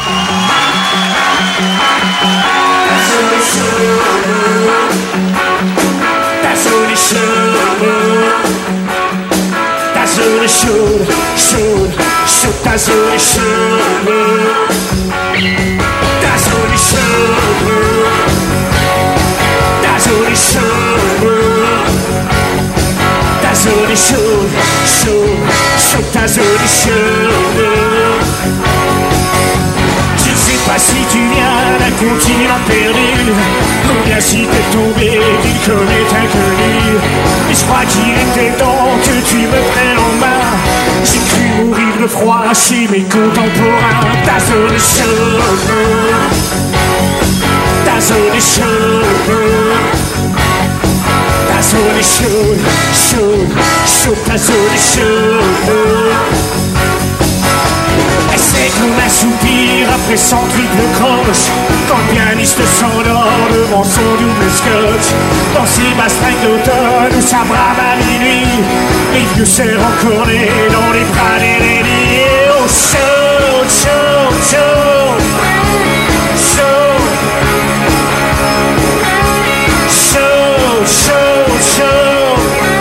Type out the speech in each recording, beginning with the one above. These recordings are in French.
Je sais pas si tu viens d'un continent perdu ou bien si t'es tombé d'une comète inconnue. Mais je crois qu'il était temps que tu me prennes en main. J'ai cru mourir de froid chez mes contemporains. Ta zone est chaude, ta zone est chaude, ta zone est chaude, chaude, chaude, ta zone est chaude. Et c'est comme un soupir après 100 triples croches quand le pianiste s'endort devant son double scotch. Dans ses basses d'automne où ça brave à minuit, les vieux serrent encore les dans les bras des lits. Oh, chaude, chaude, chaude, chaude, chaude, chaude, chaude.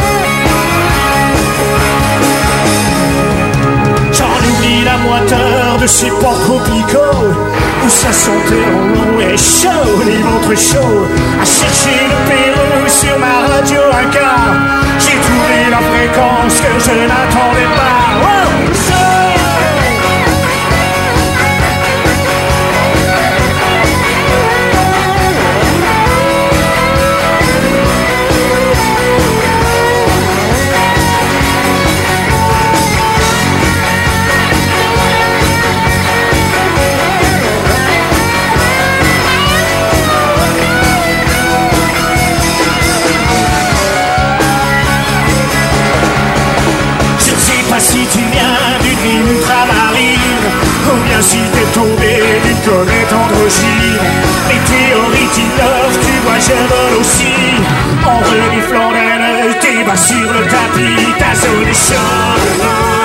J'en oublie la moiteur de ces porcs picots où ça sentait en long et chaud, les ventres chauds. À chercher le Pérou sur ma radio un quart, j'ai trouvé la fréquence que je n'attendais pas. Oh, si tu viens d'une ville ultramarine ou bien si t'es tombé d'une comète androgyne. Les théories t'innovent, tu vois je vole aussi. En reniflant d'un œil tes bas sur le tapis. Ta zone est chaude,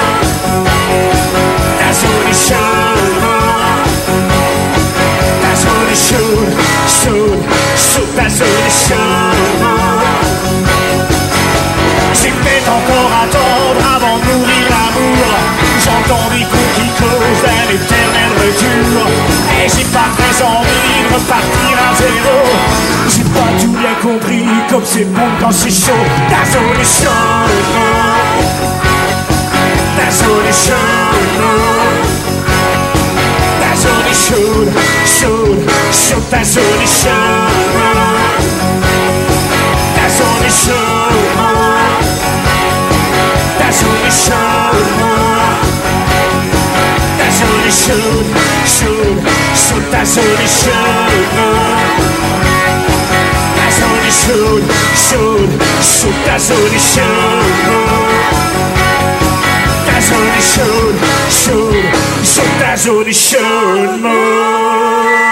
ta zone est chaude, ta zone est chaude, chaude, chaude, ta zone est chaude. J'ai peut-être encore attendre avant de mourir l'amour. J'entends des coups qui causent un éternel retour. Et j'ai pas très envie de repartir à zéro. J'ai pas tout bien compris comme c'est bon quand c'est chaud. Ta zone est chaude, ta zone est chaude, ta zone est chaude, chaude, chaude, ta zone est chaude, ta zone est chaude, ta zone est chaude, ta zone est chaude, chaude, chaude, ta zone est chaude, ta zone est chaude, chaude, chaude, ta zone est chaude, ta zone est chaude, chaude, chaude, ta zone est chaude.